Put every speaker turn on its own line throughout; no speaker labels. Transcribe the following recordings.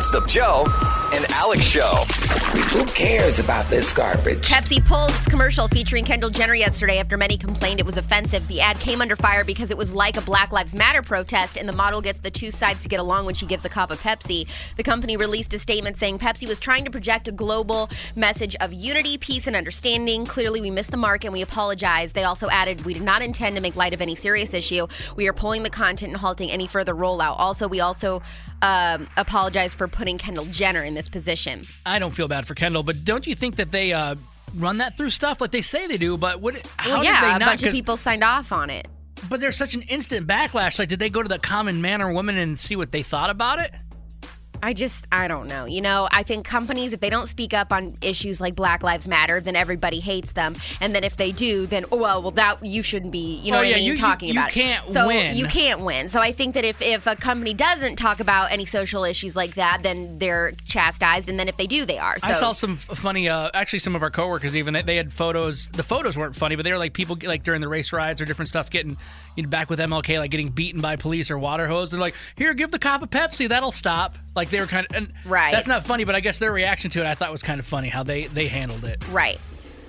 Best of Joe and Alex Show.
Who cares about this garbage?
Pepsi pulled its commercial featuring Kendall Jenner yesterday after many complained it was offensive. The ad came under fire because it was like a Black Lives Matter protest, and the model gets the two sides to get along when she gives a cup of Pepsi. The company released a statement saying Pepsi was trying to project a global message of unity, peace, and understanding. Clearly, we missed the mark, and we apologize. They also added, we did not intend to make light of any serious issue. We are pulling the content and halting any further rollout. We also apologize for putting Kendall Jenner in this position.
I don't feel bad for Kendall, but don't you think that they run that through stuff like they say they do? But how did they not?
A bunch of people signed off on it.
But there's such an instant backlash. Like, did they go to the common man or woman and see what they thought about it?
I don't know. I think companies, if they don't speak up on issues like Black Lives Matter, then everybody hates them. And then if they do, then, that you shouldn't be, talking about it.
You
can't win. So I think that if a company doesn't talk about any social issues like that, then they're chastised. And then if they do, they are. So.
I saw some funny, actually some of our coworkers even, they had photos. The photos weren't funny, but they were like people like during the race riots or different stuff getting back with MLK, like getting beaten by police or water hosed. They're like, here, give the cop a Pepsi. That'll stop. Like they were kind of, and
right.
That's not funny, but I guess their reaction to it I thought was kind of funny how they handled it.
Right.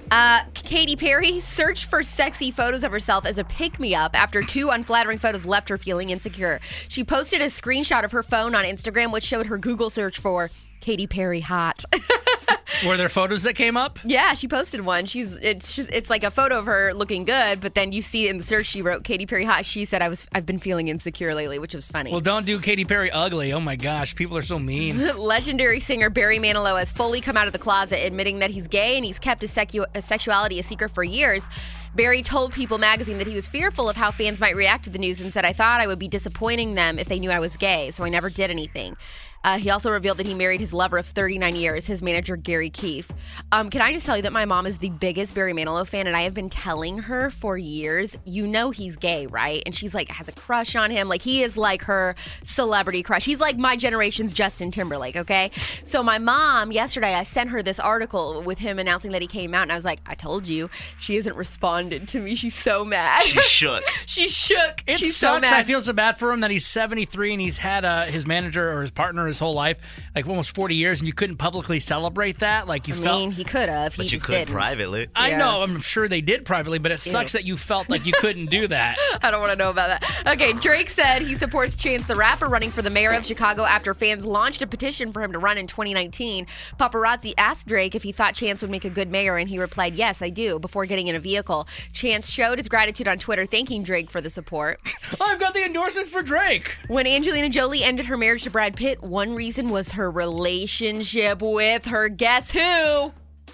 Katy Perry searched for sexy photos of herself as a pick-me-up after two unflattering photos left her feeling insecure. She posted a screenshot of her phone on Instagram, which showed her Google search for Katy Perry hot.
Were there photos that came up?
Yeah, she posted one. It's like a photo of her looking good, but then you see in the search she wrote Katy Perry hot. She said I've been feeling insecure lately, which was funny.
Well, don't do Katy Perry ugly. Oh my gosh, people are so mean.
Legendary singer Barry Manilow has fully come out of the closet, admitting that he's gay and he's kept his sexuality a secret for years. Barry told People magazine that he was fearful of how fans might react to the news and said, I thought I would be disappointing them if they knew I was gay, so I never did anything. He also revealed that he married his lover of 39 years, his manager, Gary Keefe. Can I just tell you that my mom is the biggest Barry Manilow fan, and I have been telling her for years, he's gay, right? And she's like, has a crush on him. Like, he is like her celebrity crush. He's like my generation's Justin Timberlake, okay? So my mom, yesterday, I sent her this article with him announcing that he came out, and I was like, I told you. She hasn't responded to me. She's so mad.
She's shook.
She's shook.
It
She's
sucks.
so mad.
I feel so bad for him that he's 73 and he's had his manager or his partner his whole life, like almost 40 years, and you couldn't publicly celebrate that. Like he
could have.
But you could privately.
I know. I'm sure they did privately, but it sucks that you felt like you couldn't do that.
I don't want to know about that. Okay, Drake said he supports Chance the Rapper running for the mayor of Chicago after fans launched a petition for him to run in 2019. Paparazzi asked Drake if he thought Chance would make a good mayor, and he replied, yes, I do, before getting in a vehicle. Chance showed his gratitude on Twitter, thanking Drake for the support.
I've got the endorsement for Drake.
When Angelina Jolie ended her marriage to Brad Pitt, one reason was her relationship with her guess who?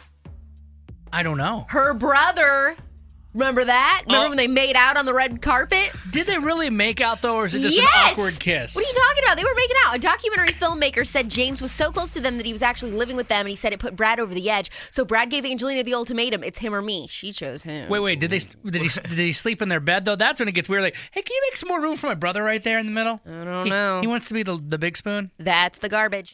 I don't know.
Her brother. Remember that? Remember when they made out on the red carpet?
Did they really make out, though, or is it just an awkward kiss?
What are you talking about? They were making out. A documentary filmmaker said James was so close to them that he was actually living with them, and he said it put Brad over the edge. So Brad gave Angelina the ultimatum. It's him or me. She chose him.
Wait. Did he sleep in their bed, though? That's when it gets weird. Like, hey, can you make some more room for my brother right there in the middle?
I don't know.
He wants to be the big spoon?
That's the garbage.